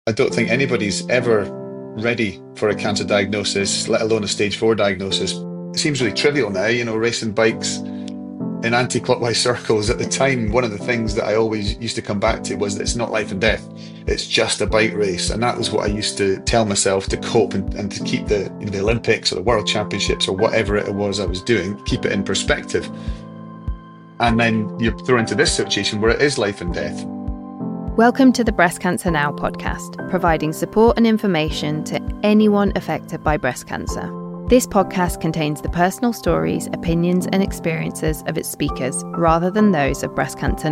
I don't think anybody's ever ready for a cancer diagnosis, let alone a stage four diagnosis. It seems really trivial now, racing bikes in anti-clockwise circles. At the time, one of the things that I always used to come back to was that it's not life and death. It's just a bike race. And that was what I used to tell myself to cope and to keep the Olympics or the World Championships or whatever it was I was doing, keep it in perspective. And then you're thrown into this situation where it is life and death. Welcome to the Breast Cancer Now podcast, providing support and information to anyone affected by breast cancer. This podcast contains the personal stories, opinions and experiences of its speakers rather than those of Breast Cancer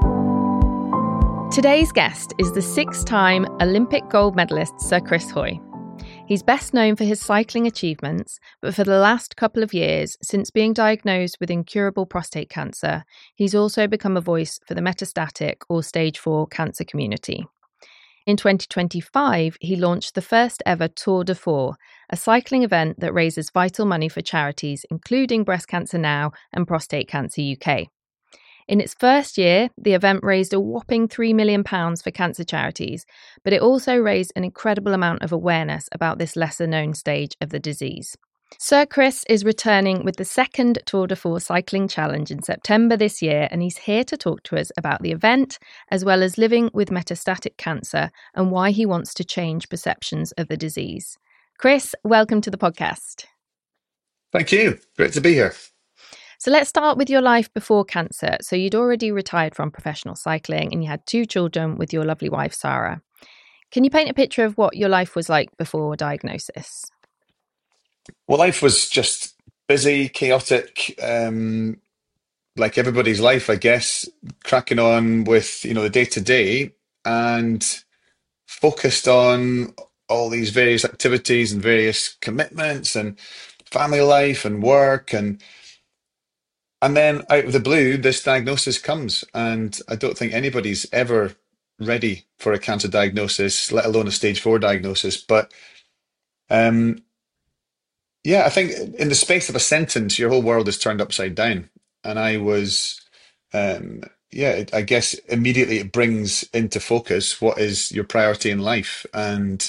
Now. Today's guest is the six-time Olympic gold medalist Sir Chris Hoy. He's best known for his cycling achievements, but for the last couple of years, since being diagnosed with incurable prostate cancer, he's also become a voice for the metastatic or stage 4 cancer community. In 2025, he launched the first ever Tour de Four, a cycling event that raises vital money for charities including Breast Cancer Now and Prostate Cancer UK. In its first year, the event raised a whopping £3 million for cancer charities, but it also raised an incredible amount of awareness about this lesser-known stage of the disease. Sir Chris is returning with the second Tour de Four cycling challenge in September this year, and he's here to talk to us about the event, as well as living with metastatic cancer and why he wants to change perceptions of the disease. Chris, welcome to the podcast. Thank you. Great to be here. So let's start with your life before cancer. So you'd already retired from professional cycling and you had 2 children with your lovely wife, Sarah. Can you paint a picture of what your life was like before diagnosis? Well, life was just busy, chaotic, like everybody's life, I guess, cracking on with, the day to day and focused on all these various activities and various commitments and family life and work and then out of the blue, this diagnosis comes, and I don't think anybody's ever ready for a cancer diagnosis, let alone a stage 4 diagnosis. But um, yeah, I think in the space of a sentence, your whole world is turned upside down. And I was, I guess immediately it brings into focus what is your priority in life, and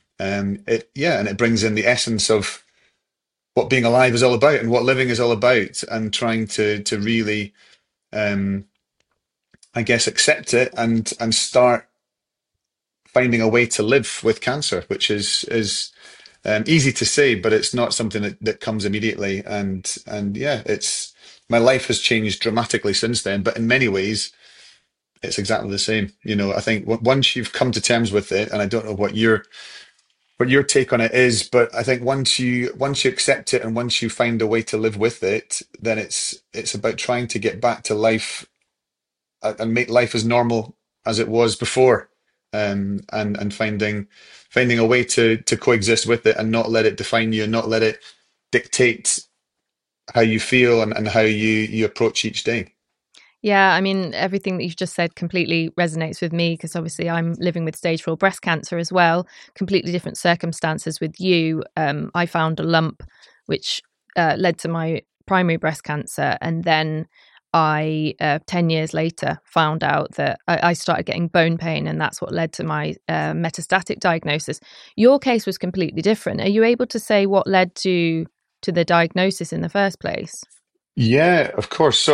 and it brings in the essence of what being alive is all about and what living is all about, and trying to really, um, I guess, accept it and start finding a way to live with cancer, which is easy to say, but it's not something that comes immediately. And yeah, it's my life has changed dramatically since then, but in many ways, it's exactly the same. I think once you've come to terms with it, and I don't know what your take on it is, but I think once you accept it and once you find a way to live with it, then it's about trying to get back to life and make life as normal as it was before, and finding a way to coexist with it and not let it define you and not let it dictate how you feel and how you approach each day. Yeah, I mean, everything that you've just said completely resonates with me because obviously I'm living with stage 4 breast cancer as well. Completely different circumstances with you. I found a lump which led to my primary breast cancer. And then I, 10 years later, found out that I started getting bone pain, and that's what led to my metastatic diagnosis. Your case was completely different. Are you able to say what led to the diagnosis in the first place? Yeah, of course. So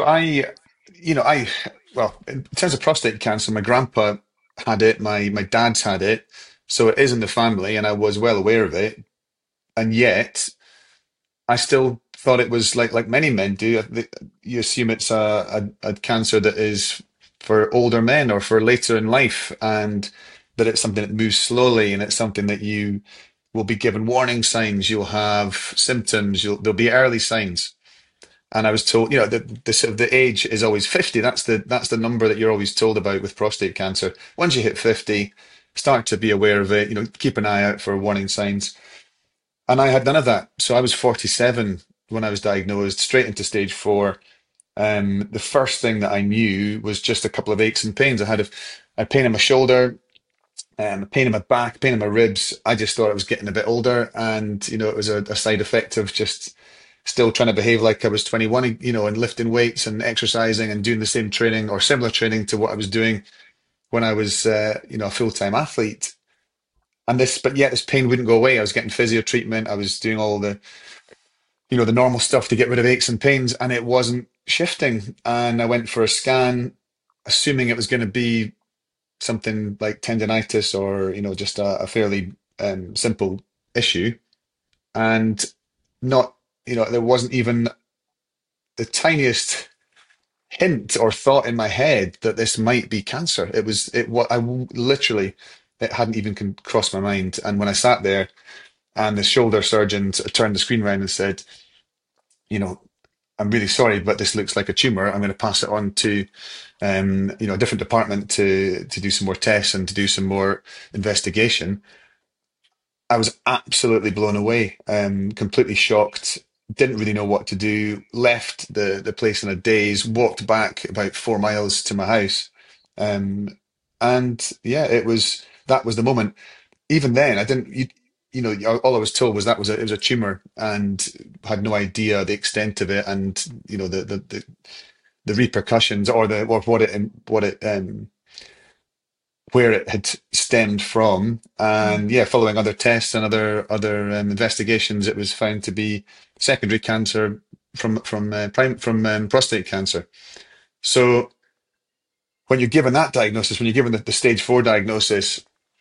well, in terms of prostate cancer, my grandpa had it, my dad's had it, so it is in the family, and I was well aware of it, and yet I still thought it was like many men do. You assume it's a cancer that is for older men or for later in life, and that it's something that moves slowly, and it's something that you will be given warning signs. You'll have symptoms. There'll be early signs. And I was told, the sort of the age is always 50. That's the number that you're always told about with prostate cancer. Once you hit 50, start to be aware of it. Keep an eye out for warning signs. And I had none of that. So I was 47 when I was diagnosed, straight into stage 4. The first thing that I knew was just a couple of aches and pains. I had pain in my shoulder, pain in my back, pain in my ribs. I just thought I was getting a bit older, and it was a side effect of just still trying to behave like I was 21, and lifting weights and exercising and doing the same training or similar training to what I was doing when I was, a full-time athlete. But yet this pain wouldn't go away. I was getting physio treatment. I was doing all the, the normal stuff to get rid of aches and pains, and it wasn't shifting. And I went for a scan, assuming it was going to be something like tendonitis or, just a fairly simple issue. And not, there wasn't even the tiniest hint or thought in my head that this might be cancer. What literally, it hadn't even crossed my mind. And when I sat there and the shoulder surgeon turned the screen around and said, you know, I'm really sorry, but this looks like a tumor. I'm going to pass it on to, a different department to do some more tests and to do some more investigation. I was absolutely blown away, completely shocked. Didn't really know what to do. Left the place in a daze. Walked back about 4 miles to my house, um, and yeah, that was the moment. Even then, I didn't. All I was told was it was a tumor, and had no idea the extent of it, and the repercussions or what it where it had stemmed from. And yeah, following other tests and other investigations, it was found to be secondary cancer from prostate cancer. So when you're given that diagnosis, when you're given the stage 4 diagnosis,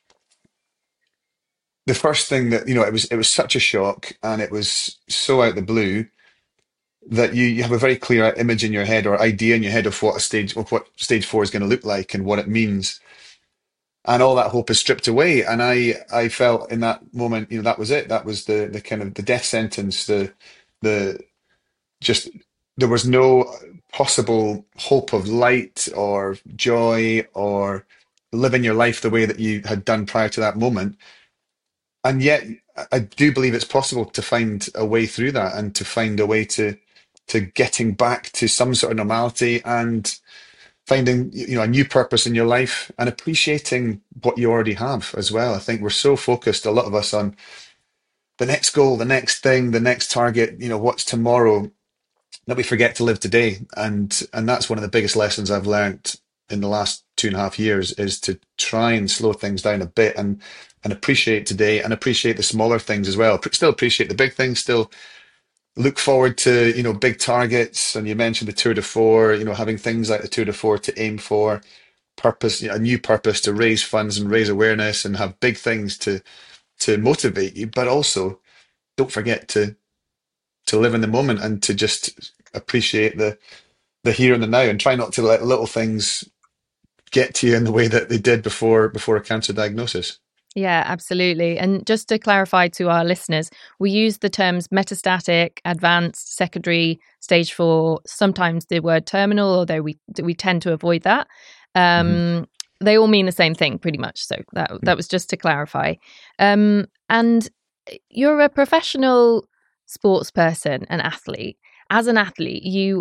the first thing that it was such a shock, and it was so out the blue that you have a very clear image in your head or idea in your head of what stage 4 is going to look like and what it means, and all that hope is stripped away. And I felt in that moment, that was it. That was the kind of the death sentence. The just There was no possible hope of light or joy or living your life the way that you had done prior to that moment. And yet, I do believe it's possible to find a way through that and to find a way to getting back to some sort of normality and finding a new purpose in your life and appreciating what you already have as well. I think we're so focused, a lot of us, on the next goal, the next thing, the next target, what's tomorrow, that we forget to live today. And that's one of the biggest lessons I've learned in the last 2.5 years, is to try and slow things down a bit and appreciate today and appreciate the smaller things as well. Still appreciate the big things, still look forward to big targets. And you mentioned the Tour de Four, having things like the Tour de Four to aim for, purpose, a new purpose to raise funds and raise awareness and have big things to motivate you. But also, don't forget to live in the moment and to just appreciate the here and the now, and try not to let little things get to you in the way that they did before a cancer diagnosis. Yeah, absolutely. And just to clarify to our listeners, we use the terms metastatic, advanced, secondary, stage 4, sometimes the word terminal, although we tend to avoid that. Mhm. They all mean the same thing pretty much. So that was just to clarify. And you're a professional sports person, an athlete. As an athlete,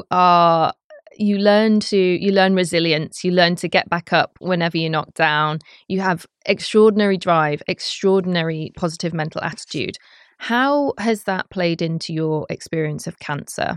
you learn resilience, you learn to get back up whenever you're knocked down. You have extraordinary drive, extraordinary positive mental attitude. How has that played into your experience of cancer?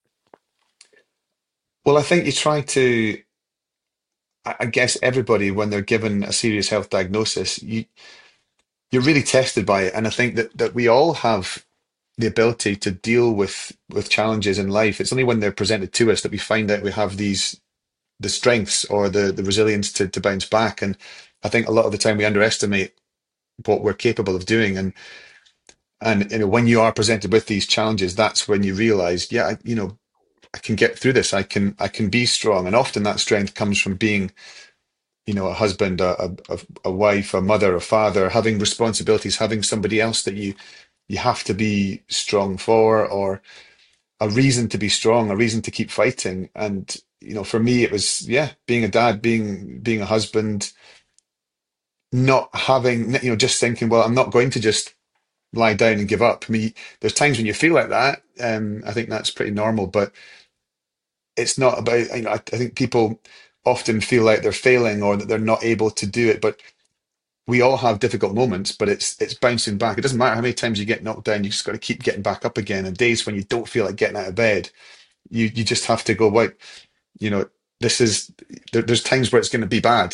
Well, I think you try to. I guess everybody, when they're given a serious health diagnosis, you're really tested by it, and I think that we all have the ability to deal with challenges in life. It's only when they're presented to us that we find out we have the strengths or the resilience to bounce back. And I think a lot of the time we underestimate what we're capable of doing. And when you are presented with these challenges, that's when you realize, yeah, I can get through this. I can be strong. And often that strength comes from being, a husband, a wife, a mother, a father, having responsibilities, having somebody else that you have to be strong for, or a reason to be strong, a reason to keep fighting. And for me, it was, yeah, being a dad, being a husband, not having, just thinking, well, I'm not going to just lie down and give up. I mean, there's times when you feel like that. I think that's pretty normal, but it's not about, I think people often feel like they're failing or that they're not able to do it, but we all have difficult moments, but it's bouncing back. It doesn't matter how many times you get knocked down, you just got to keep getting back up again. And days when you don't feel like getting out of bed, you just have to go, wow, you know, this is there's times where it's going to be bad.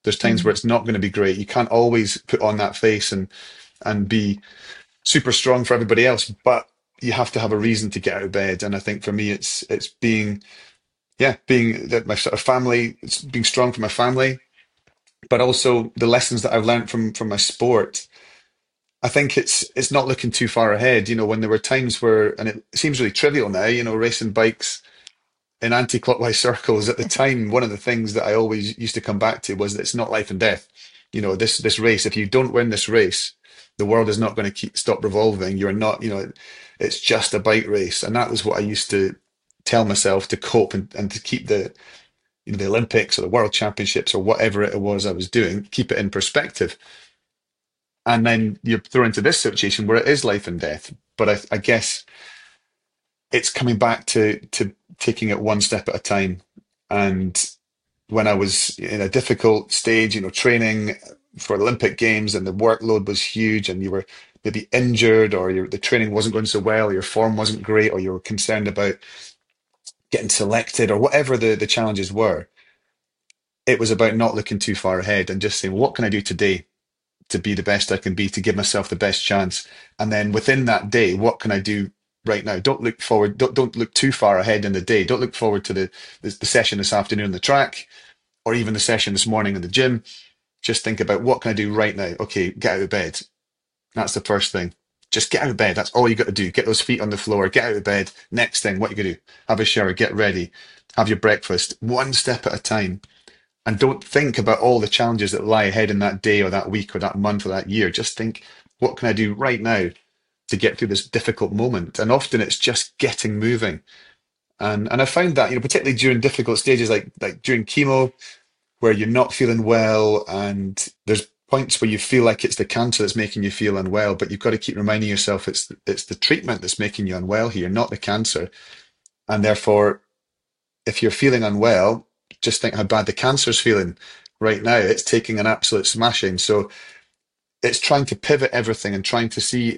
There's times where Mm. it's not going to be great. You can't always put on that face and be super strong for everybody else, but you have to have a reason to get out of bed. And I think for me, it's being, yeah, being that my sort of family, it's being strong for my family, but also the lessons that I've learned from my sport. I think it's not looking too far ahead. When there were times where, and it seems really trivial now, racing bikes in anti-clockwise circles at the time, one of the things that I always used to come back to was that it's not life and death. This race, if you don't win this race, the world is not going to keep stop revolving. You're not, it's just a bike race. And that was what I used to tell myself to cope and to keep the Olympics or the World Championships or whatever it was I was doing, keep it in perspective. And then you're thrown into this situation where it is life and death. But I guess it's coming back to taking it one step at a time. And when I was in a difficult stage, training for Olympic Games and the workload was huge and you were maybe injured or the training wasn't going so well, or your form wasn't great, or you were concerned about getting selected or whatever the challenges were, it was about not looking too far ahead and just saying, what can I do today to be the best I can be, to give myself the best chance? And then within that day, what can I do right now? Don't look forward, don't look too far ahead in the day. Don't look forward to the session this afternoon on the track or even the session this morning in the gym. Just think about, what can I do right now? Okay, get out of bed. That's the first thing. Just get out of bed. That's all you got to do. Get those feet on the floor, get out of bed. Next thing, what you got to do? Have a shower, get ready, have your breakfast, one step at a time. And don't think about all the challenges that lie ahead in that day or that week or that month or that year. Just think, what can I do right now to get through this difficult moment? And often it's just getting moving. And I found that, particularly during difficult stages like during chemo, where you're not feeling well, and there's points where you feel like it's the cancer that's making you feel unwell, but you've got to keep reminding yourself it's the treatment that's making you unwell here, not the cancer. And therefore, if you're feeling unwell, just think how bad the cancer's feeling right now. It's taking an absolute smashing. So it's trying to pivot everything and trying to see,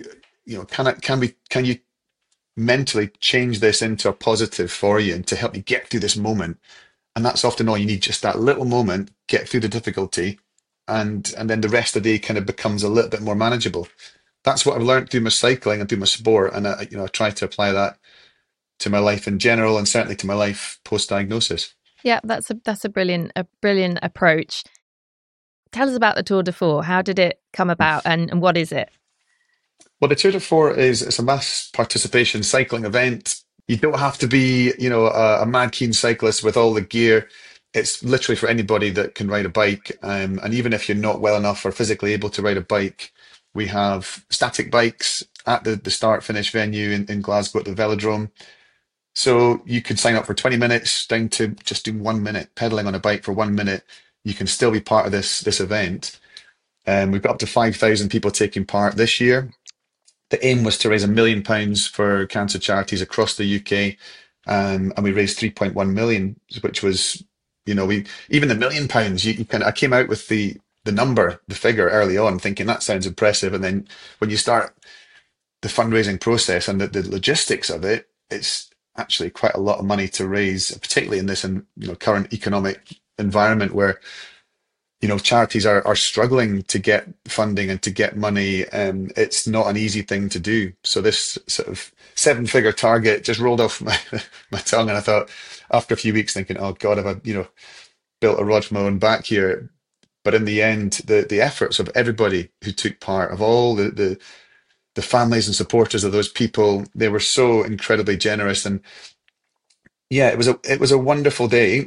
can you mentally change this into a positive for you and to help you get through this moment? And that's often all you need, just that little moment, get through the difficulty, and then the rest of the day kind of becomes a little bit more manageable. That's what I've learned through my cycling and through my sport, and I try to apply that to my life in general, and certainly to my life post diagnosis. Yeah, that's a brilliant approach. Tell us about the Tour de Four. How did it come about, and what is it? Well, the Tour de Four it's a mass participation cycling event. You don't have to be, a mad keen cyclist with all the gear. It's literally for anybody that can ride a bike. And even if you're not well enough or physically able to ride a bike, we have static bikes at the start finish venue in Glasgow at the Velodrome. So you could sign up for 20 minutes down to just doing 1 minute, pedaling on a bike for 1 minute. You can still be part of this event. We've got up to 5,000 people taking part this year. The aim was to raise £1 million for cancer charities across the UK, and we raised 3.1 million, which was, we even the £1 million. You kind of, I came out with the number, the figure early on, thinking that sounds impressive, and then when you start the fundraising process and the logistics of it, it's actually quite a lot of money to raise, particularly in this current economic environment where charities are struggling to get funding and to get money. It's not an easy thing to do. So this sort of seven-figure target just rolled off my tongue, and I thought, after a few weeks, thinking, "Oh God, have I built a rod from my own back here?" But in the end, the efforts of everybody who took part, of all the families and supporters of those people, they were so incredibly generous. And yeah, it was a wonderful day.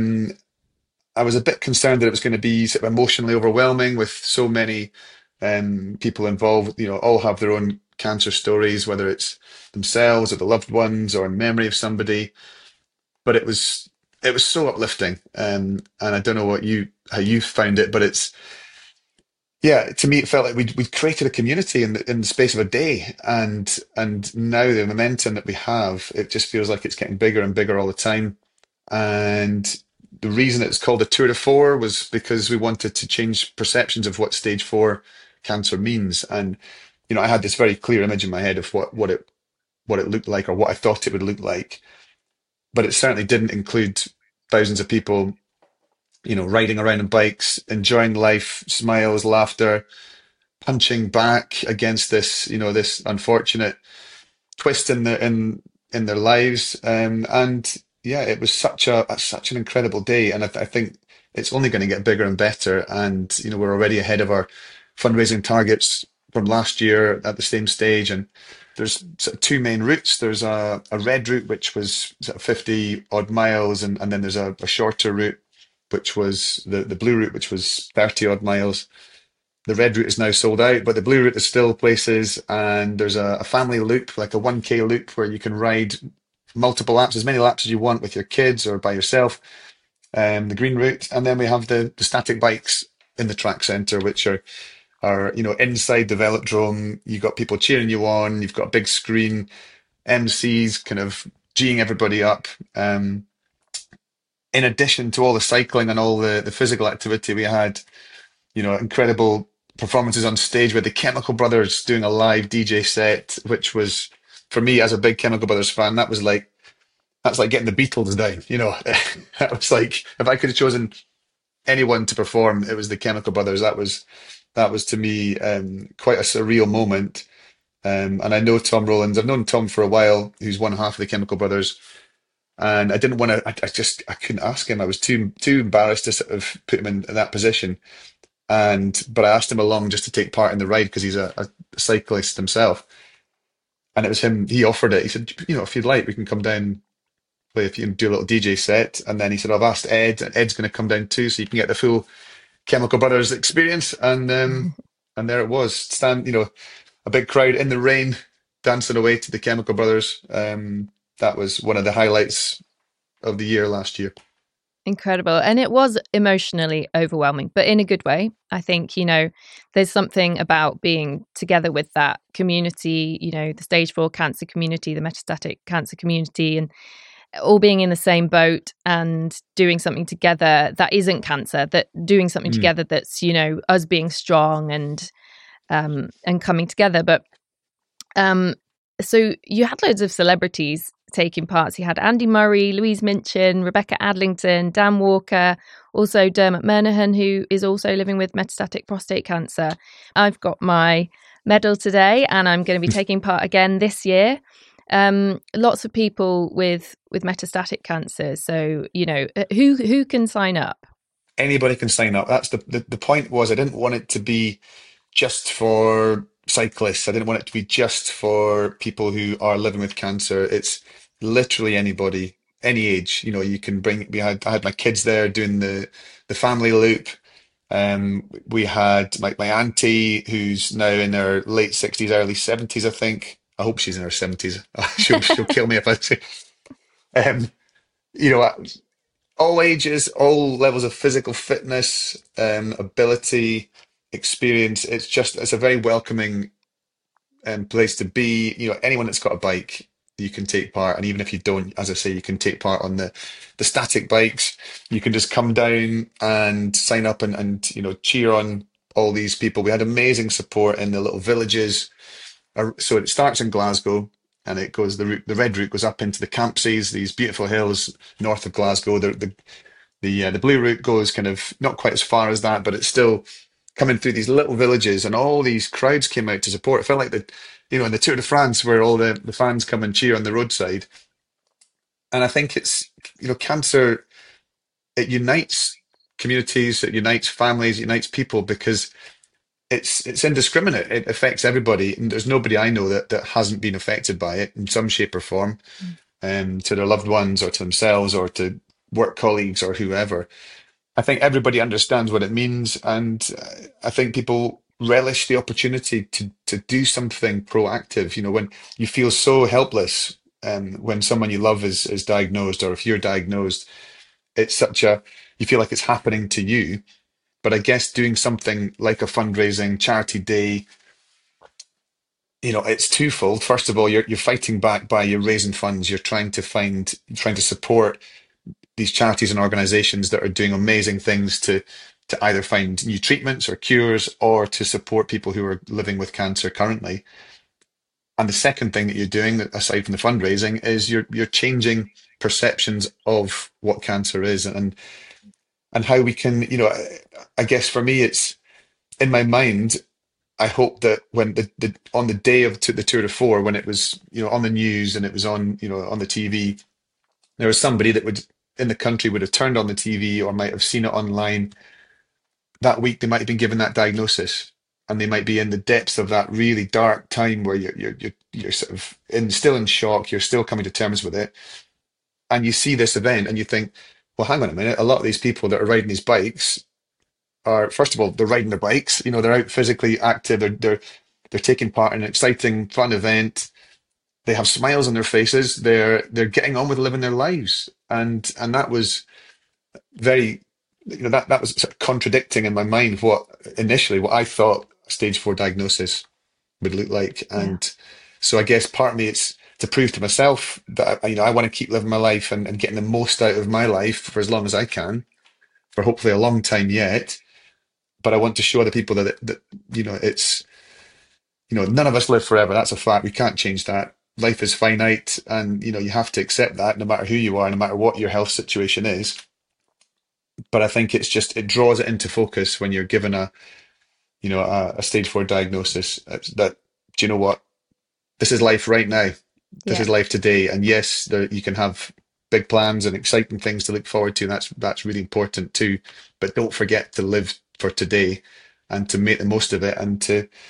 I was a bit concerned that it was going to be sort of emotionally overwhelming with so many people involved. All have their own cancer stories, whether it's themselves or the loved ones or in memory of somebody. But it was so uplifting, and I don't know how you found it, but it's, yeah, to me it felt like we'd created a community in the space of a day, and now the momentum that we have, it just feels like it's getting bigger and bigger all the time. And the reason it's called a Tour de Four was because we wanted to change perceptions of what stage four cancer means. And I had this very clear image in my head of what it looked like, or what I thought it would look like, but it certainly didn't include thousands of people riding around on bikes, enjoying life, smiles, laughter, punching back against this unfortunate twist in their lives. And yeah, it was such an incredible day, and I think it's only going to get bigger and better. And we're already ahead of our fundraising targets from last year at the same stage. And there's sort of two main routes. There's a red route which was sort of 50 odd miles, and then there's a shorter route which was the blue route, which was 30 odd miles. The red route is now sold out, but the blue route is still places, and there's a family loop, like a 1K loop, where you can ride multiple laps, as many laps as you want with your kids or by yourself. The green route, and then we have the static bikes in the track centre, which are inside the velodrome. You've got people cheering you on. You've got a big screen, MCs kind of geeing everybody up. In addition to all the cycling and all the physical activity, we had incredible performances on stage with the Chemical Brothers doing a live DJ set, which was, for me as a big Chemical Brothers fan, that's like getting the Beatles down. That was like, if I could have chosen anyone to perform, it was the Chemical Brothers. That was to me quite a surreal moment. And I know Tom Rowlands. I've known Tom for a while, who's one half of the Chemical Brothers. And I didn't want to. I couldn't ask him. I was too embarrassed to sort of put him in that position. But I asked him along just to take part in the ride because he's a cyclist himself. And it was him. He offered it. He said, if you'd like, we can come down, play, if you can do a little DJ set. And then he said, I've asked Ed, and Ed's going to come down too, so you can get the full Chemical Brothers experience. And there it was. A big crowd in the rain, dancing away to the Chemical Brothers. That was one of the highlights of the year last year. Incredible. And it was emotionally overwhelming, but in a good way. I think, there's something about being together with that community, the stage 4 cancer community, the metastatic cancer community, and all being in the same boat and doing something together that isn't cancer, that doing something together that's, us being strong and coming together. But so you had loads of celebrities taking part. So you had Andy Murray, Louise Minchin, Rebecca Adlington, Dan Walker, also Dermot Murnahan, who is also living with metastatic prostate cancer. I've got my medal today, and I'm going to be taking part again this year. Lots of people with metastatic cancer. So, who can sign up? Anybody can sign up. That's the point. Was I didn't want it to be just for cyclists. I didn't want it to be just for people who are living with cancer. It's literally anybody, any age. You can bring. I had my kids there doing the family loop. We had my auntie, who's now in her late 60s, early 70s, I think. I hope she's in her 70s. She'll kill me if I say. Um, you know, all ages, all levels of physical fitness, ability, experience. It's a very welcoming place to be. Anyone that's got a bike, you can take part, and even if you don't, as I say, you can take part on the static bikes. You can just come down and sign up and cheer on all these people. We had amazing support in the little villages. So it starts in Glasgow, and it goes the red route goes up into the Campsies, these beautiful hills north of Glasgow. The blue route goes kind of not quite as far as that, but it's still coming through these little villages, and all these crowds came out to support. It felt like in the Tour de France, where all the fans come and cheer on the roadside. And I think it's, cancer, it unites communities, it unites families, it unites people, because it's indiscriminate. It affects everybody, and there's nobody I know that hasn't been affected by it in some shape or form, to their loved ones or to themselves or to work colleagues or whoever. I think everybody understands what it means, and I think people relish the opportunity to do something proactive. When you feel so helpless, when someone you love is diagnosed, or if you're diagnosed, it's you feel like it's happening to you. But I guess doing something like a fundraising charity day, it's twofold. First of all, you're fighting back by you're raising funds. You're trying to support these charities and organizations that are doing amazing things to either find new treatments or cures, or to support people who are living with cancer currently. And the second thing that you're doing, aside from the fundraising, is you're changing perceptions of what cancer is. And and how we can, I guess for me, it's in my mind. I hope that when the on the day of the Tour de Four, when it was, on the news and it was on, on the TV, there was somebody that would in the country would have turned on the TV or might have seen it online that week. They might have been given that diagnosis, and they might be in the depths of that really dark time where you're sort of still in shock. You're still coming to terms with it, and you see this event and you think, well, hang on a minute. A lot of these people that are riding these bikes are, first of all, they're riding their bikes. They're out physically active. They're taking part in an exciting, fun event. They have smiles on their faces. They're getting on with living their lives, and that was very, that was sort of contradicting in my mind what initially what I thought a stage four diagnosis would look like. Yeah. And so I guess part of me it's to prove to myself that I want to keep living my life and getting the most out of my life for as long as I can, for hopefully a long time yet. But I want to show other people that it's, none of us live forever. That's a fact. We can't change that. Life is finite, and you have to accept that, no matter who you are, no matter what your health situation is. But I think it draws it into focus when you're given a stage four diagnosis. That, do you know what? This is life right now. This Yeah. is life today. And yes, you can have big plans and exciting things to look forward to, and that's really important too. But don't forget to live for today and to make the most of it, and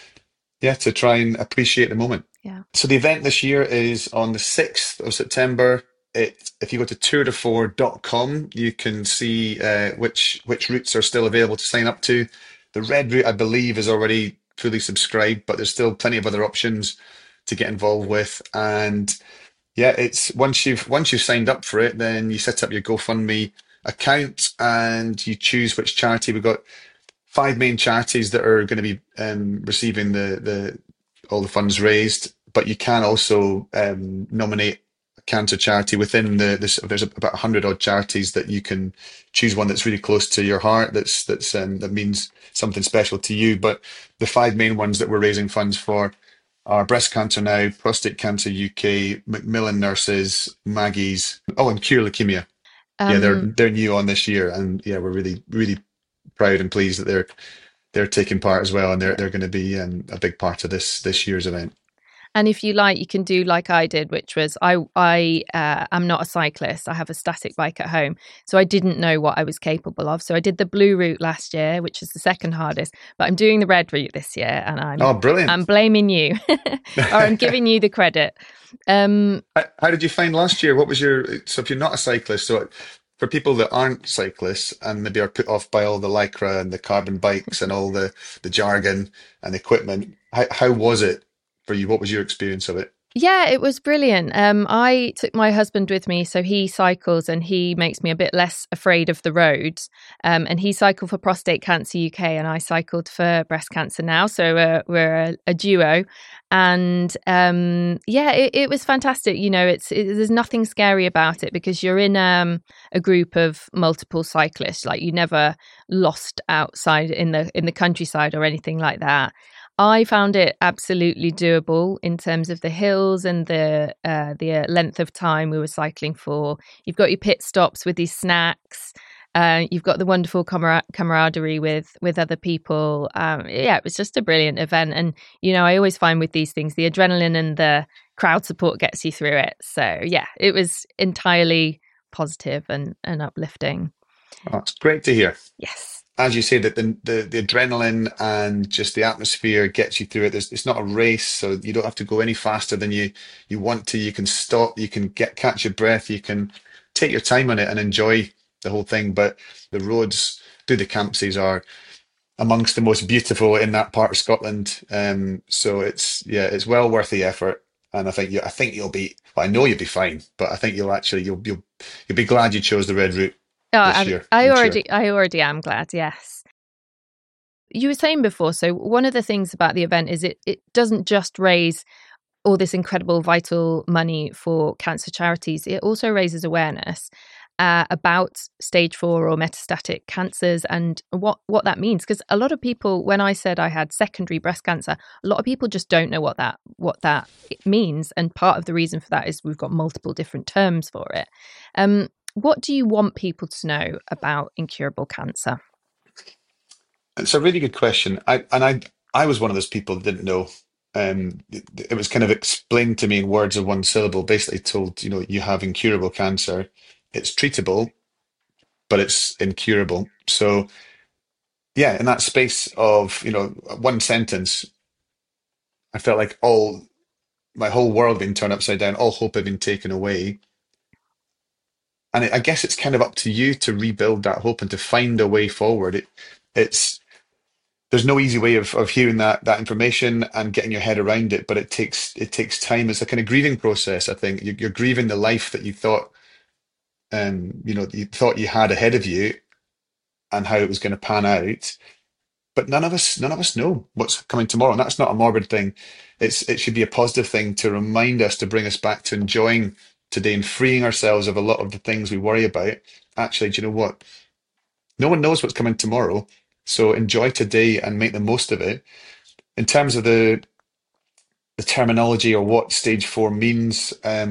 to try and appreciate the moment. Yeah. So the event this year is on the 6th of September. If you go to tourdefour.com, you can see which routes are still available to sign up to. The red route, I believe, is already fully subscribed, but there's still plenty of other options to get involved with. And yeah, it's once you've signed up for it, then you set up your GoFundMe account and you choose which charity. We've got five main charities that are going to be receiving the all the funds raised, but you can also nominate a cancer charity within this. There's about 100 odd charities that you can choose one that's really close to your heart. That means something special to you. But the five main ones that we're raising funds for are Breast Cancer Now, Prostate Cancer UK, Macmillan Nurses, Maggie's, and Cure Leukemia. Yeah, they're Um, they're new on this year, and yeah, we're really really proud and pleased that they're taking part as well, and they're going to be a big part of this year's event. And if you like, you can do like I did, which was I am not a cyclist. I have a static bike at home, so I didn't know what I was capable of. So I did the blue route last year, which is the second hardest. But I'm doing the red route this year, and Oh, I'm brilliant! blaming you, or I'm giving you the credit. How did you find last year? What was so if you're not a cyclist, so for people that aren't cyclists and maybe are put off by all the lycra and the carbon bikes and all the jargon and equipment, how was it for you? What was your experience of it? Yeah, it was brilliant. I took my husband with me, so he cycles and he makes me a bit less afraid of the roads. And he cycled for Prostate Cancer UK, and I cycled for Breast Cancer Now. So we're a duo, and yeah, it was fantastic. There's nothing scary about it because you're in a group of multiple cyclists. Like, you never lost outside in the countryside or anything like that. I found it absolutely doable in terms of the hills and the length of time we were cycling for. You've got your pit stops with these snacks. You've got the wonderful camaraderie with other people. Yeah, it was just a brilliant event. And, I always find with these things, the adrenaline and the crowd support gets you through it. So, yeah, it was entirely positive and uplifting. Oh, it's great to hear. Yes. As you say, that the adrenaline and just the atmosphere gets you through it. It's not a race, so you don't have to go any faster than you want to. You can stop, you can catch your breath, you can take your time on it and enjoy the whole thing. But the roads through the Campsies are amongst the most beautiful in that part of Scotland. So it's well worth the effort. And I think you'll be. Well, I know you'll be fine, but I think you'll be glad you chose the red route Oh, this year. I already am glad. Yes. You were saying before, so one of the things about the event is it doesn't just raise all this incredible vital money for cancer charities. It also raises awareness about stage 4 or metastatic cancers and what that means. Because a lot of people, when I said I had secondary breast cancer, a lot of people just don't know what that means. And part of the reason for that is we've got multiple different terms for it. what do you want people to know about incurable cancer? It's a really good question. I was one of those people that didn't know. It was kind of explained to me in words of one syllable, basically told, you have incurable cancer. It's treatable, but it's incurable. So yeah, in that space of, one sentence, I felt like all my whole world had been turned upside down, all hope had been taken away. And I guess it's kind of up to you to rebuild that hope and to find a way forward. It's there's no easy way of hearing that information and getting your head around it, but it takes time. It's a kind of grieving process. I think you're grieving the life that you thought you had ahead of you and how it was going to pan out. But none of us know what's coming tomorrow, and that's not a morbid thing. It should be a positive thing to remind us, to bring us back to enjoying today and freeing ourselves of a lot of the things we worry about. Actually, do you know what? No one knows what's coming tomorrow, so enjoy today and make the most of it. In terms of the terminology or what stage four means,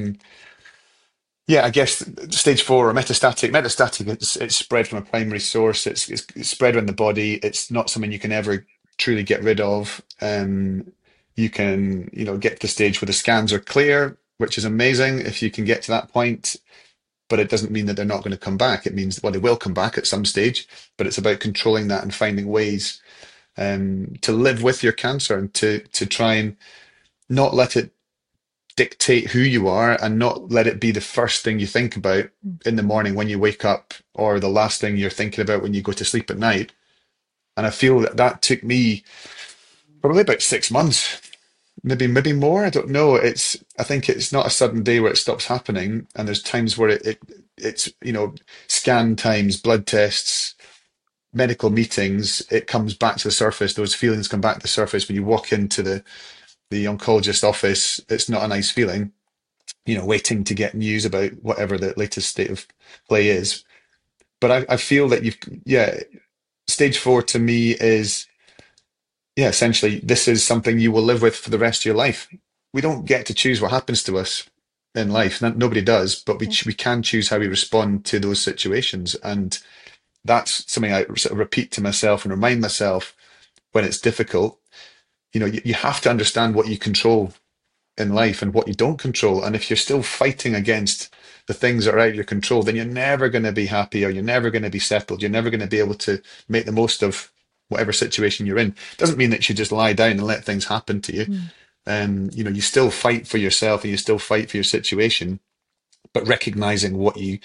yeah, I guess stage four or metastatic, it's spread from a primary source. It's spread around the body. It's not something you can ever truly get rid of. You can, get to the stage where the scans are clear, which is amazing if you can get to that point. But it doesn't mean that they're not going to come back. It means, well, they will come back at some stage, but it's about controlling that and finding ways to live with your cancer and to try and not let it dictate who you are and not let it be the first thing you think about in the morning when you wake up or the last thing you're thinking about when you go to sleep at night. And I feel that took me probably about 6 months, maybe more. I don't know. I think it's not a sudden day where it stops happening. And there's times where it's, scan times, blood tests, medical meetings, it comes back to the surface. Those feelings come back to the surface when you walk into the oncologist office. It's not a nice feeling, waiting to get news about whatever the latest state of play is. But I feel that yeah, stage four to me is, yeah, essentially, this is something you will live with for the rest of your life. We don't get to choose what happens to us in life. Nobody does, but we can choose how we respond to those situations. And that's something I sort of repeat to myself and remind myself when it's difficult. You have to understand what you control in life and what you don't control. And if you're still fighting against the things that are out of your control, then you're never going to be happy or you're never going to be settled. You're never going to be able to make the most of whatever situation you're in. Doesn't mean that you should just lie down and let things happen to you. You still fight for yourself and you still fight for your situation, but recognizing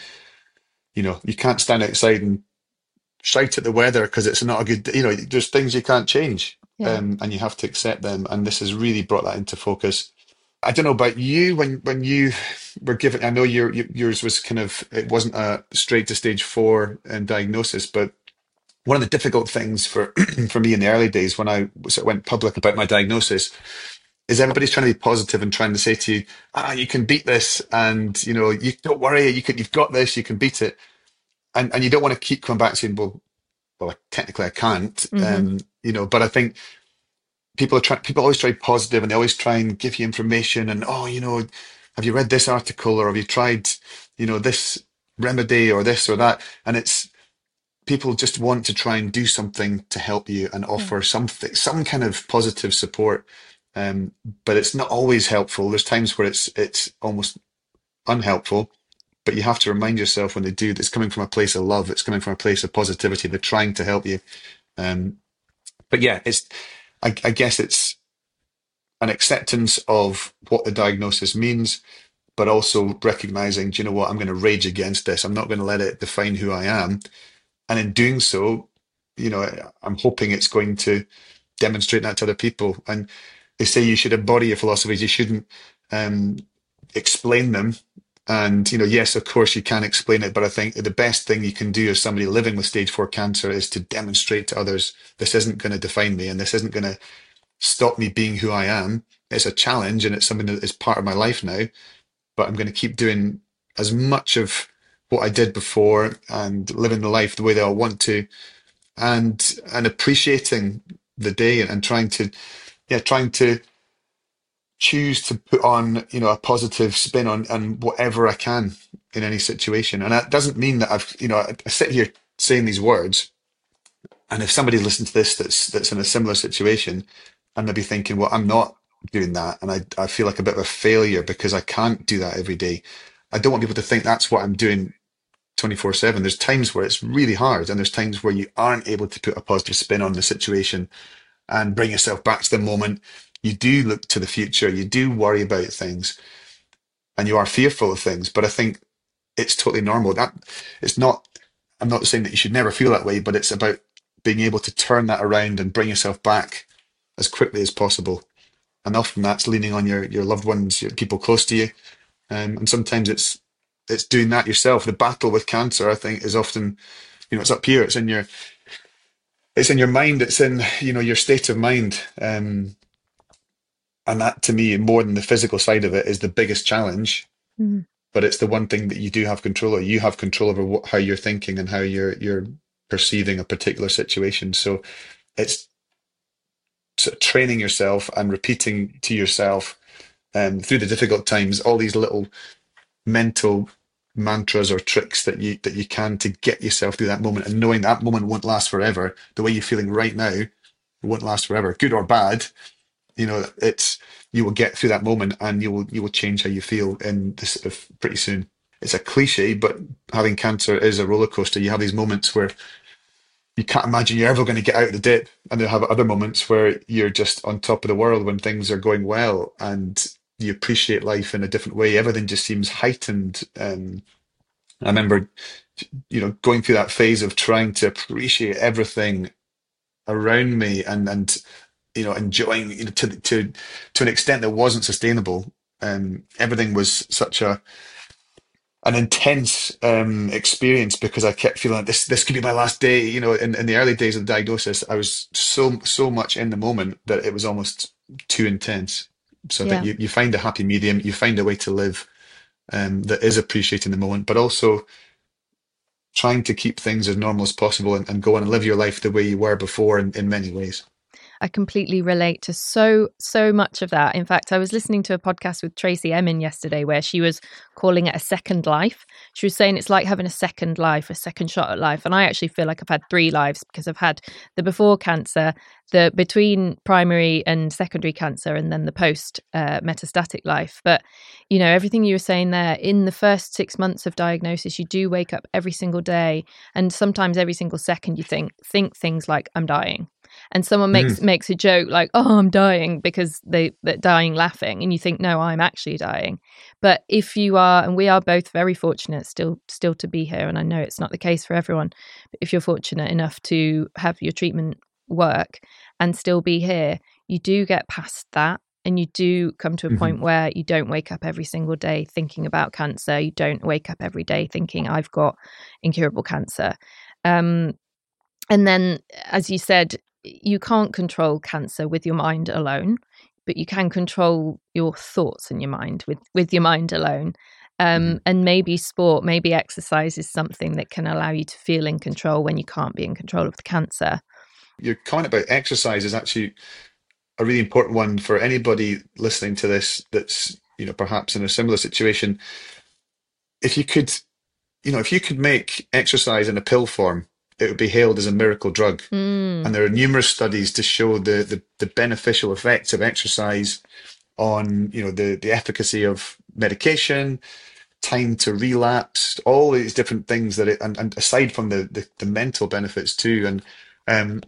you can't stand outside and shout at the weather because it's not a good, there's things you can't change. Yeah. And you have to accept them. And this has really brought that into focus. I don't know about you when you were given. I know yours was kind of, it wasn't a straight to stage four diagnosis, but one of the difficult things for for me in the early days when I sort of went public about my diagnosis is everybody's trying to be positive and trying to say to you, you can beat this, and you don't worry, you've got this, you can beat it, and you don't want to keep coming back saying, well, technically I can't, but I think people always try positive and they always try and give you information and, have you read this article or have you tried, this remedy or this or that? And it's people just want to try and do something to help you and offer something, some kind of positive support. But it's not always helpful. There's times where it's almost unhelpful, but you have to remind yourself when they do that it's coming from a place of love. It's coming from a place of positivity. They're trying to help you. But yeah, I guess it's an acceptance of what the diagnosis means, but also recognizing, do you know what, I'm going to rage against this. I'm not going to let it define who I am. And in doing so, I'm hoping it's going to demonstrate that to other people. And they say you should embody your philosophies. You shouldn't explain them. And, yes, of course you can explain it, but I think the best thing you can do as somebody living with stage four cancer is to demonstrate to others, this isn't going to define me and this isn't going to stop me being who I am. It's a challenge and it's something that is part of my life now, but I'm going to keep doing as much of what I did before and living the life the way that I want to, and appreciating the day and trying to choose to put on, a positive spin on whatever I can. in any situation. And that doesn't mean that I sit here saying these words, and if somebody listens to this that's in a similar situation, and they'll be thinking, well, I'm not doing that, and I feel like a bit of a failure because I can't do that every day. I don't want people to think that's what I'm doing 24/7. There's times where it's really hard, and there's times where you aren't able to put a positive spin on the situation and bring yourself back to the moment. You do look to the future, you do worry about things, and you are fearful of things. But I think it's totally normal. That it's not. I'm not saying that you should never feel that way, but it's about being able to turn that around and bring yourself back as quickly as possible. And often that's leaning on your loved ones, your people close to you, and sometimes it's doing that yourself. The battle with cancer, I think, is often, it's up here. It's in your mind. It's in, your state of mind. And that, to me, more than the physical side of it, is the biggest challenge. Mm. But it's the one thing that you do have control over. You have control over how you're thinking and how you're perceiving a particular situation. So it's sort of training yourself and repeating to yourself, through the difficult times, all these little mental mantras or tricks that you can to get yourself through that moment, and knowing that moment won't last forever. The way you're feeling right now, it won't last forever, good or bad. It's you will get through that moment, and you will change how you feel in this pretty soon. It's a cliche, but having cancer is a roller coaster. You have these moments where you can't imagine you're ever going to get out of the dip, and you'll have other moments where you're just on top of the world when things are going well, and you appreciate life in a different way. Everything just seems heightened. I remember, going through that phase of trying to appreciate everything around me, and enjoying, to an extent that wasn't sustainable. Everything was such an intense experience, because I kept feeling like this could be my last day. In the early days of the diagnosis, I was so much in the moment that it was almost too intense. So I think Yeah. you find a happy medium, you find a way to live, that is appreciating the moment, but also trying to keep things as normal as possible, and go on and live your life the way you were before in many ways. I completely relate to so much of that. In fact, I was listening to a podcast with Tracy Emin yesterday where she was calling it a second life. She was saying it's like having a second life, a second shot at life. And I actually feel like I've had three lives, because I've had the before cancer, the between primary and secondary cancer, and then the post metastatic life. But, everything you were saying there, in the first 6 months of diagnosis, you do wake up every single day, and sometimes every single second you think things like, I'm dying. And someone Mm, makes a joke like, "Oh, I'm dying," because they're dying laughing, and you think, "No, I'm actually dying." But if you are, and we are both very fortunate still to be here, and I know it's not the case for everyone, but if you're fortunate enough to have your treatment work and still be here, you do get past that. And you do come to a mhm. point where you don't wake up every single day thinking about cancer. You don't wake up every day thinking, I've got incurable cancer. Um, and then, as you said, you can't control cancer with your mind alone, but you can control your thoughts in your mind with your mind alone. Mhm. And maybe sport, maybe exercise is something that can allow you to feel in control when you can't be in control of the cancer. Your comment about exercise is actually a really important one for anybody listening to this that's, perhaps in a similar situation. If you could, if you could make exercise in a pill form, it would be hailed as a miracle drug. Mm, And there are numerous studies to show the beneficial effects of exercise on, the efficacy of medication, time to relapse, all these different things and aside from the mental benefits too. And um,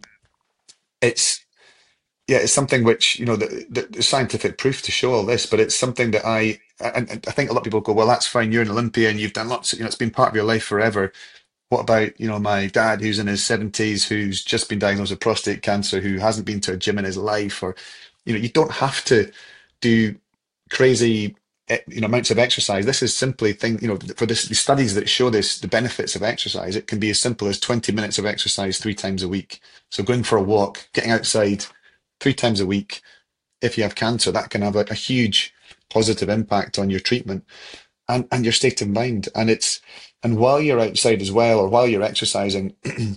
it's yeah, it's something which, the scientific proof to show all this, but it's something that and I think a lot of people go, well, that's fine. You're an Olympian. You've done lots, it's been part of your life forever. What about, my dad who's in his 70s, who's just been diagnosed with prostate cancer, who hasn't been to a gym in his life? Or, you don't have to do crazy, amounts of exercise. This is simply for the studies that show the benefits of exercise, it can be as simple as 20 minutes of exercise 3 times a week. So going for a walk, getting outside 3 times a week. If you have cancer, that can have a huge positive impact on your treatment and your state of mind. And while you're outside as well, or while you're exercising,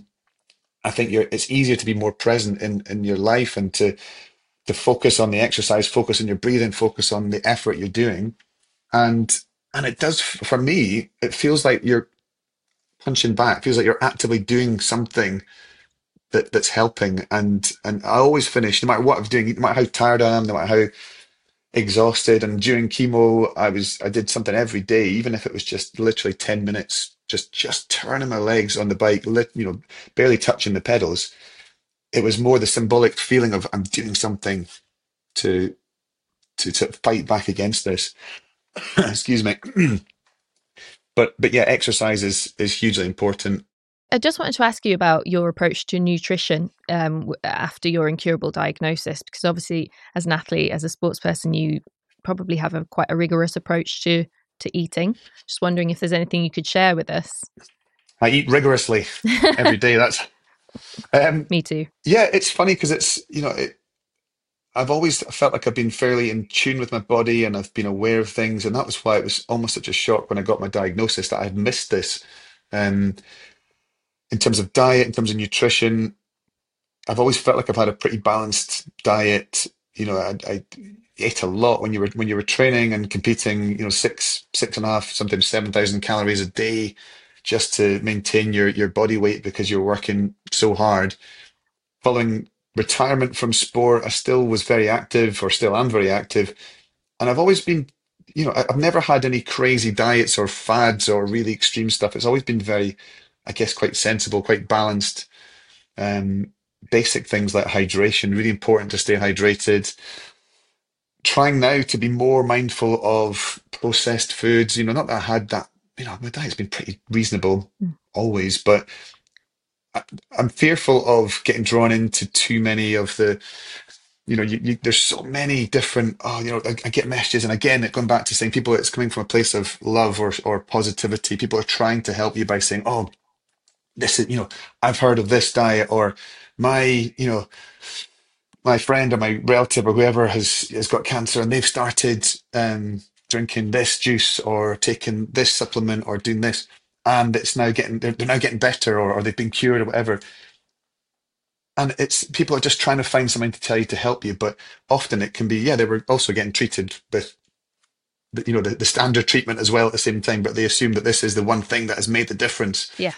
I think it's easier to be more present in your life, and to focus on the exercise, focus on your breathing, focus on the effort you're doing. And And it does, for me, it feels like you're punching back, feels like you're actively doing something that's helping. And I always finish, no matter what I'm doing, no matter how tired I am, no matter how exhausted. And during chemo, I did something every day, even if it was just literally 10 minutes, just turning my legs on the bike, barely touching the pedals. It was more the symbolic feeling of I'm doing something to to fight back against this. Excuse me. But yeah, exercise is hugely important. I just wanted to ask you about your approach to nutrition after your incurable diagnosis, because obviously, as an athlete, as a sports person, you probably have quite a rigorous approach to eating. Just wondering if there's anything you could share with us. I eat rigorously every day. That's um, Me too. yeah. It's funny because I've always felt like I've been fairly in tune with my body and I've been aware of things, and that was why it was almost such a shock when I got my diagnosis that I had missed this. Um, in terms of diet, in terms of nutrition, I've always felt like I've had a pretty balanced diet. I ate a lot when you were training and competing. Six and a half, sometimes 7,000 calories a day, just to maintain your body weight because you're working so hard. Following retirement from sport, I still was very active, or still am very active, and I've always been. I've never had any crazy diets or fads or really extreme stuff. It's always been very, I guess, quite sensible, quite balanced. Um, Basic things like hydration, really important to stay hydrated. Trying now to be more mindful of processed foods. Not that I had that, my diet's been pretty reasonable Mm. always, but I'm fearful of getting drawn into too many of the, there's so many different, I get messages. And again, going back to saying people, it's coming from a place of love or positivity. People are trying to help you by saying, oh, this is, I've heard of this diet, or my, my friend or my relative or whoever has got cancer and they've started drinking this juice or taking this supplement or doing this, and it's now they're now getting better, or they've been cured or whatever. And it's people are just trying to find something to tell you to help you, but often it can be, yeah, they were also getting treated with the standard treatment as well at the same time, but they assume that this is the one thing that has made the difference. Yeah.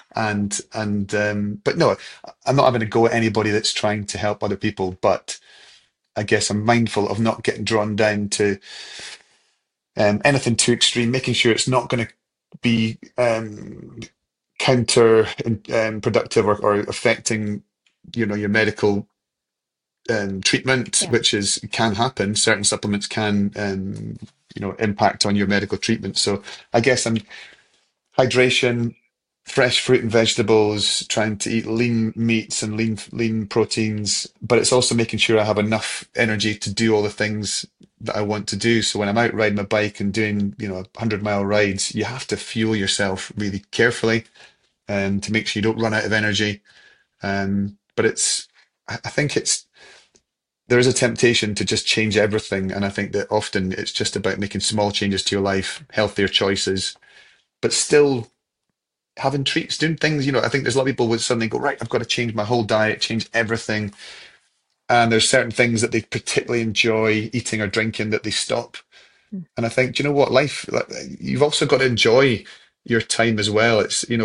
And but no, I'm not having a go at anybody that's trying to help other people, but I guess I'm mindful of not getting drawn down to anything too extreme, making sure it's not going to be counter productive, or affecting, your medical treatment, Yeah. which is can happen. Certain supplements can, impact on your medical treatment. So I guess I'm hydration, fresh fruit and vegetables, trying to eat lean meats and lean proteins, but it's also making sure I have enough energy to do all the things that I want to do. So when I'm out riding my bike and doing, 100-mile rides, you have to fuel yourself really carefully and to make sure you don't run out of energy. But I think there is a temptation to just change everything. And I think that often it's just about making small changes to your life, healthier choices, but still having treats, doing things. I think there's a lot of people would suddenly go, right, I've got to change my whole diet, change everything. And there's certain things that they particularly enjoy eating or drinking that they stop. Mm. And I think, do you know what, life, like, you've also got to enjoy your time as well.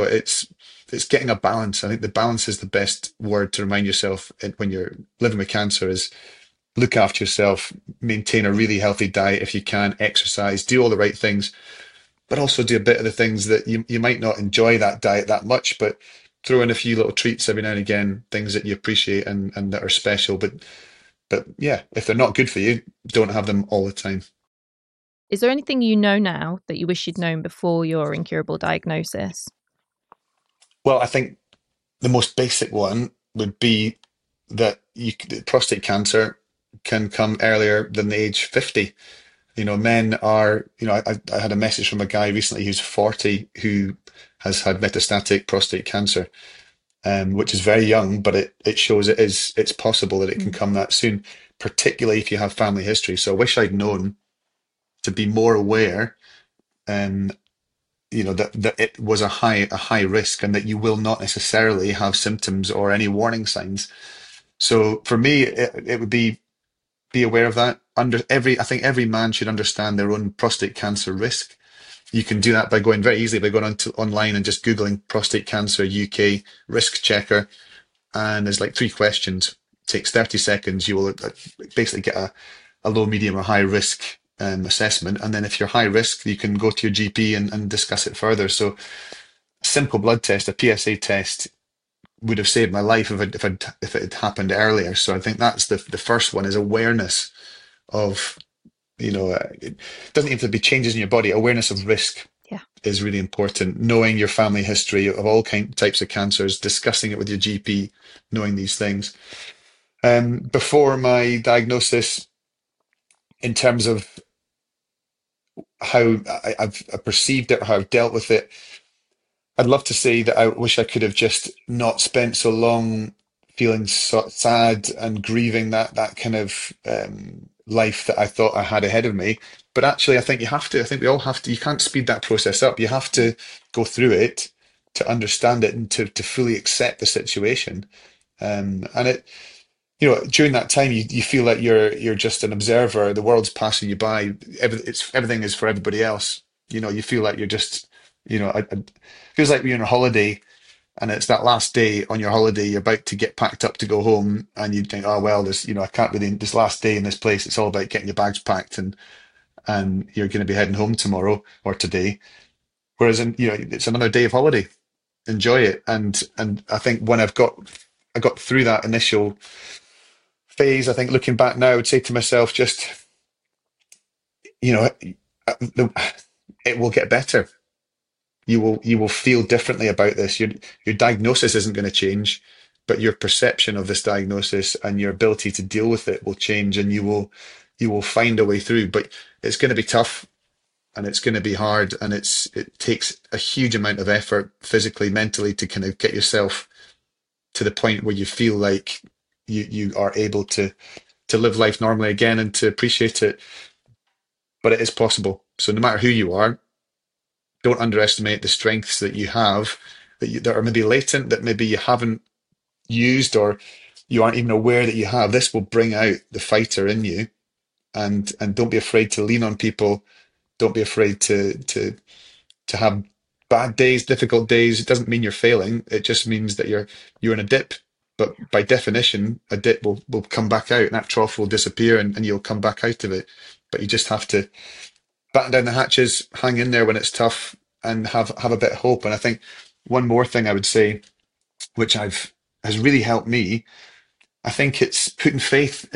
It's getting a balance. I think the balance is the best word to remind yourself when you're living with cancer is look after yourself, maintain a really healthy diet if you can, exercise, do all the right things, but also do a bit of the things that you might not enjoy that diet that much, but throw in a few little treats every now and again, things that you appreciate and that are special. But yeah, if they're not good for you, don't have them all the time. Is there anything you know now that you wish you'd known before your incurable diagnosis? Well, I think the most basic one would be that prostate cancer can come earlier than the age 50. Men are, I had a message from a guy recently who's 40 who has had metastatic prostate cancer, which is very young, but it shows it's possible that it can Mm. come that soon, particularly if you have family history. So I wish I'd known to be more aware, um, that it was a high risk, and that you will not necessarily have symptoms or any warning signs. So for me, it would be aware of that. I think every man should understand their own prostate cancer risk. You can do that by going very easily by going online and just Googling prostate cancer UK risk checker. And there's like three questions. It takes 30 seconds. You will basically get a low, medium, or high risk assessment. And then if you're high risk, you can go to your GP and discuss it further. So a simple blood test, a PSA test, would have saved my life if it had happened earlier. So I think that's the first one is awareness of, it doesn't have to be changes in your body. Awareness of risk Yeah. is really important. Knowing your family history of all types of cancers, discussing it with your GP, knowing these things. Before my diagnosis, in terms of how I've perceived it, or how I've dealt with it, I'd love to say that I wish I could have just not spent so long feeling so sad and grieving that kind of life that I thought I had ahead of me. But actually, I think you have to. I think we all have to. You can't speed that process up. You have to go through it to understand it and to fully accept the situation. And it, during that time, you feel like you're just an observer. The world's passing you by. Everything is for everybody else. You feel like you're just, it feels like you're on a holiday and it's that last day on your holiday. You're about to get packed up to go home, and you think, oh well, I can't really this last day in this place. It's all about getting your bags packed, and you're going to be heading home tomorrow or today. Whereas it's another day of holiday. Enjoy it, and I think when I got through that initial phase, I think looking back now, I would say to myself, just, you know, it will get better. You will feel differently about this. Your diagnosis isn't going to change, but your perception of this diagnosis and your ability to deal with it will change, and you will find a way through. But it's going to be tough, and it's going to be hard, and it takes a huge amount of effort physically, mentally, to kind of get yourself to the point where you feel like you are able to live life normally again and to appreciate it. But it is possible. So no matter who you are, don't underestimate the strengths that you have that are maybe latent, that maybe you haven't used, or you aren't even aware that you have. This will bring out the fighter in you, and don't be afraid to lean on people. Don't be afraid to have bad days, difficult days. It doesn't mean you're failing. It just means that you're in a dip. But by definition, a dip will come back out, and that trough will disappear, and you'll come back out of it. But you just have to batten down the hatches, hang in there when it's tough, and have a bit of hope. And I think one more thing I would say, which I've has really helped me, I think it's putting faith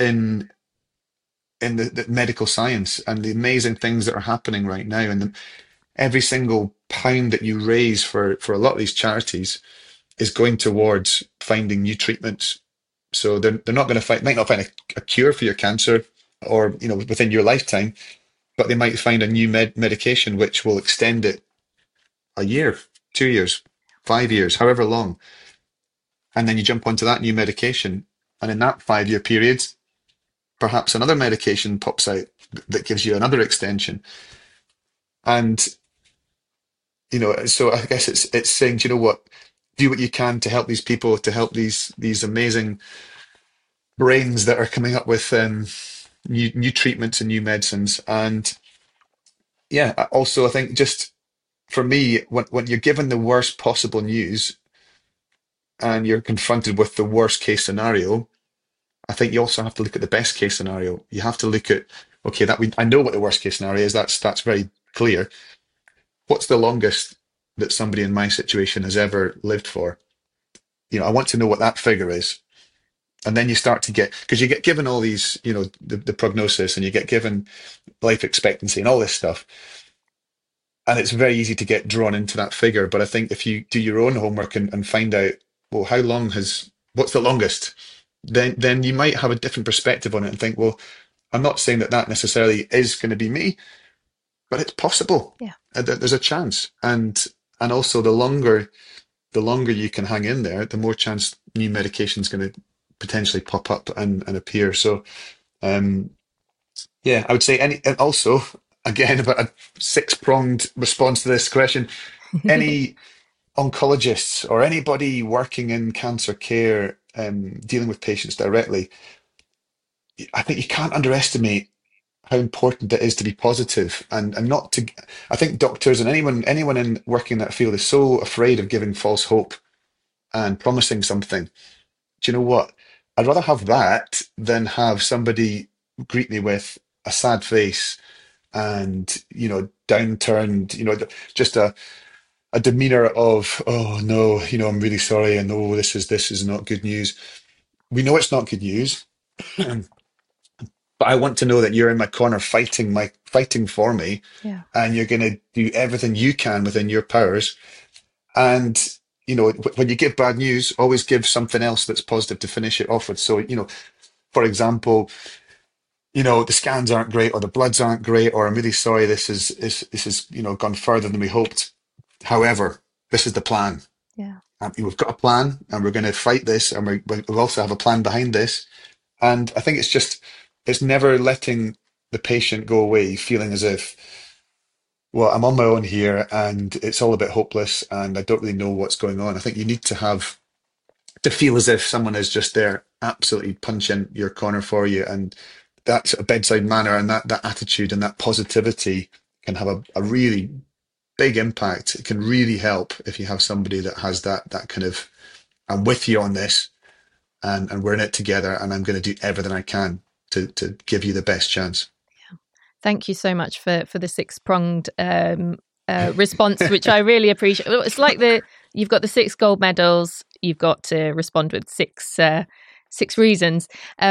in the medical science and the amazing things that are happening right now. And every single pound that you raise for a lot of these charities is going towards finding new treatments. So they're not going to might not find a cure for your cancer, or within your lifetime, but they might find a new medication which will extend it a year, 2 years, 5 years, however long. And then you jump onto that new medication. And in that 5 year period, perhaps another medication pops out that gives you another extension. And, so I guess it's saying, do you know what? Do what you can to help these people, to help these amazing brains that are coming up with new treatments and new medicines. And yeah, also I think just for me, when you're given the worst possible news and you're confronted with the worst case scenario, I think you also have to look at the best case scenario. You have to look at, okay, I know what the worst case scenario is. That's very clear. What's the longest that somebody in my situation has ever lived for? I want to know what that figure is. And then you start to because you get given all these, the prognosis, and you get given life expectancy and all this stuff. And it's very easy to get drawn into that figure. But I think if you do your own homework and find out, well, what's the longest? Then you might have a different perspective on it and think, well, I'm not saying that necessarily is going to be me, but it's possible. Yeah. There's a chance. And also the longer you can hang in there, the more chance new medication is going to potentially pop up and appear. So, yeah, I would say and also, again, about a six-pronged response to this question, any oncologists or anybody working in cancer care, dealing with patients directly, I think you can't underestimate how important it is to be positive and not to. I think doctors and anyone in working in that field is so afraid of giving false hope and promising something. Do you know what? I'd rather have that than have somebody greet me with a sad face and, downturned, just a demeanor of, oh no, I'm really sorry, and oh, this is not good news. We know it's not good news, but I want to know that you're in my corner fighting for me, Yeah. and you're going to do everything you can within your powers. And when you give bad news, always give something else that's positive to finish it off with. So, for example, the scans aren't great, or the bloods aren't great, or I'm really sorry, this is gone further than we hoped. However, this is the plan. Yeah. We've got a plan, and we're going to fight this, and we also have a plan behind this. And I think it's never letting the patient go away feeling as if, well, I'm on my own here, and it's all a bit hopeless, and I don't really know what's going on. I think you need to feel as if someone is just there, absolutely punching your corner for you, and that sort of bedside manner and that attitude and that positivity can have a really big impact. It can really help if you have somebody that has that kind of, I'm with you on this, and we're in it together, and I'm going to do everything I can to give you the best chance. Thank you so much for the six-pronged response, which I really appreciate. It's like you've got the 6 gold medals, you've got to respond with six reasons.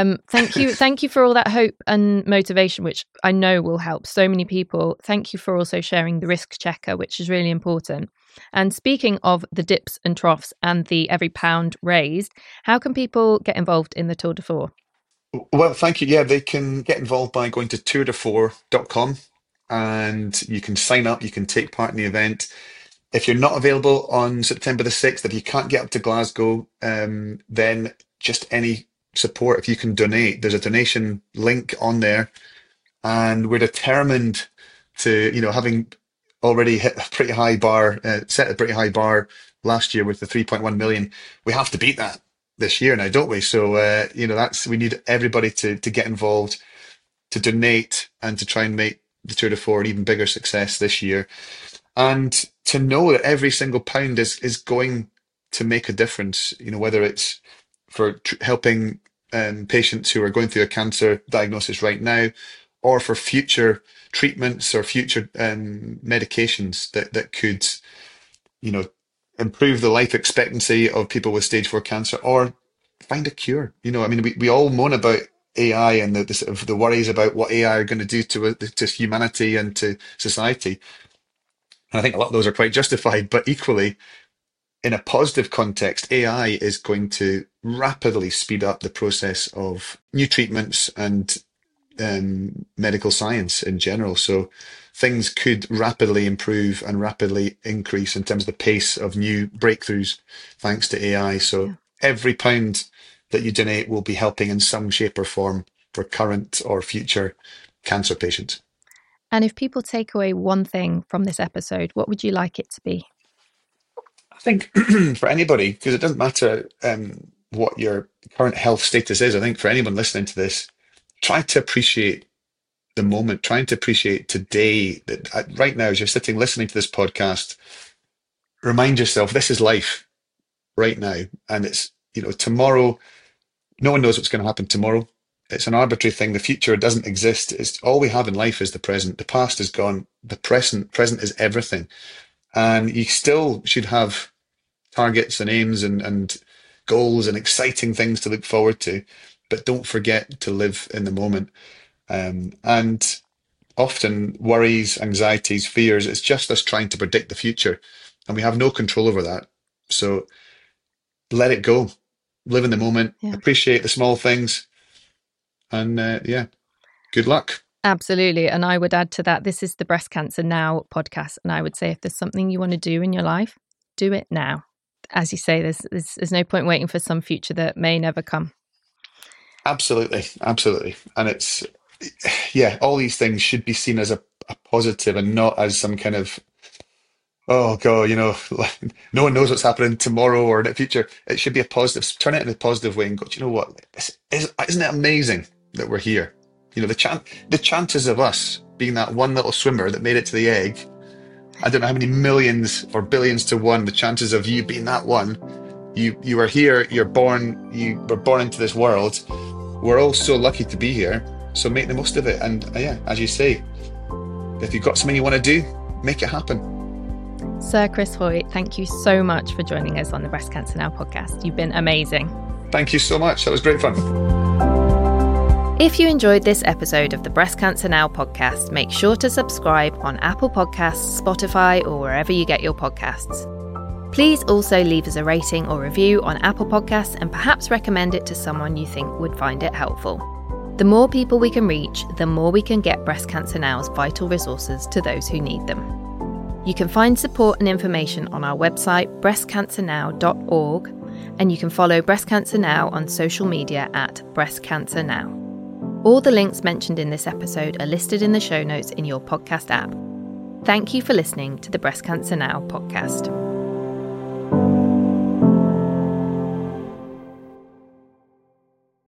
Thank you for all that hope and motivation, which I know will help so many people. Thank you for also sharing the risk checker, which is really important. And speaking of the dips and troughs and the every pound raised, how can people get involved in the Tour de Four? Well, thank you. Yeah, they can get involved by going to tourdefour.com, and you can sign up, you can take part in the event. If you're not available on September the 6th, if you can't get up to Glasgow, then just any support, if you can donate, there's a donation link on there. And we're determined to, having already hit a pretty high bar, set a pretty high bar last year with the 3.1 million, we have to beat that this year now, don't we? So, we need everybody to get involved, to donate, and to try and make the Tour de Four an even bigger success this year. And to know that every single pound is going to make a difference, whether it's for helping patients who are going through a cancer diagnosis right now, or for future treatments or future medications that could, you know, improve the life expectancy of people with stage 4 cancer, or find a cure. I mean, we all moan about AI and the sort of the worries about what AI are going to do to humanity and to society. And I think a lot of those are quite justified, but equally, in a positive context, AI is going to rapidly speed up the process of new treatments and medical science in general. So things could rapidly improve and rapidly increase in terms of the pace of new breakthroughs thanks to AI. So Yeah. every pound that you donate will be helping in some shape or form for current or future cancer patients. And if people take away one thing from this episode, what would you like it to be? I think for anybody, because it doesn't matter what your current health status is, I think for anyone listening to this, try to appreciate the moment, trying to appreciate today. That right now, as you're sitting listening to this podcast, remind yourself this is life right now, and it's tomorrow. No one knows what's going to happen tomorrow. It's an arbitrary thing. The future doesn't exist. It's all we have in life is the present. The past is gone. The present is everything, and you still should have targets and aims and goals and exciting things to look forward to, but don't forget to live in the moment. And often worries, anxieties, fears, it's just us trying to predict the future, and we have no control over that. So let it go, live in the moment, Yeah. appreciate the small things, and good luck. Absolutely. And I would add to that, this is the Breast Cancer Now podcast. And I would say if there's something you want to do in your life, do it now. As you say, there's no point waiting for some future that may never come. Absolutely, absolutely. And it's, all these things should be seen as a positive and not as some kind of, oh God, no one knows what's happening tomorrow or in the future. It should be a positive. Turn it in a positive way and go, do you know what? Isn't it amazing that we're here? the chances of us being that one little swimmer that made it to the egg, I don't know how many millions or billions to one, the chances of you being that one. You are here, you were born into this world. We're all so lucky to be here. So make the most of it. And yeah, as you say, if you've got something you want to do, make it happen. Sir Chris Hoy, thank you so much for joining us on the Breast Cancer Now podcast. You've been amazing. Thank you so much. That was great fun. If you enjoyed this episode of the Breast Cancer Now podcast, make sure to subscribe on Apple Podcasts, Spotify, or wherever you get your podcasts. Please also leave us a rating or review on Apple Podcasts and perhaps recommend it to someone you think would find it helpful. The more people we can reach, the more we can get Breast Cancer Now's vital resources to those who need them. You can find support and information on our website, breastcancernow.org, and you can follow Breast Cancer Now on social media at Breast Cancer Now. All the links mentioned in this episode are listed in the show notes in your podcast app. Thank you for listening to the Breast Cancer Now podcast.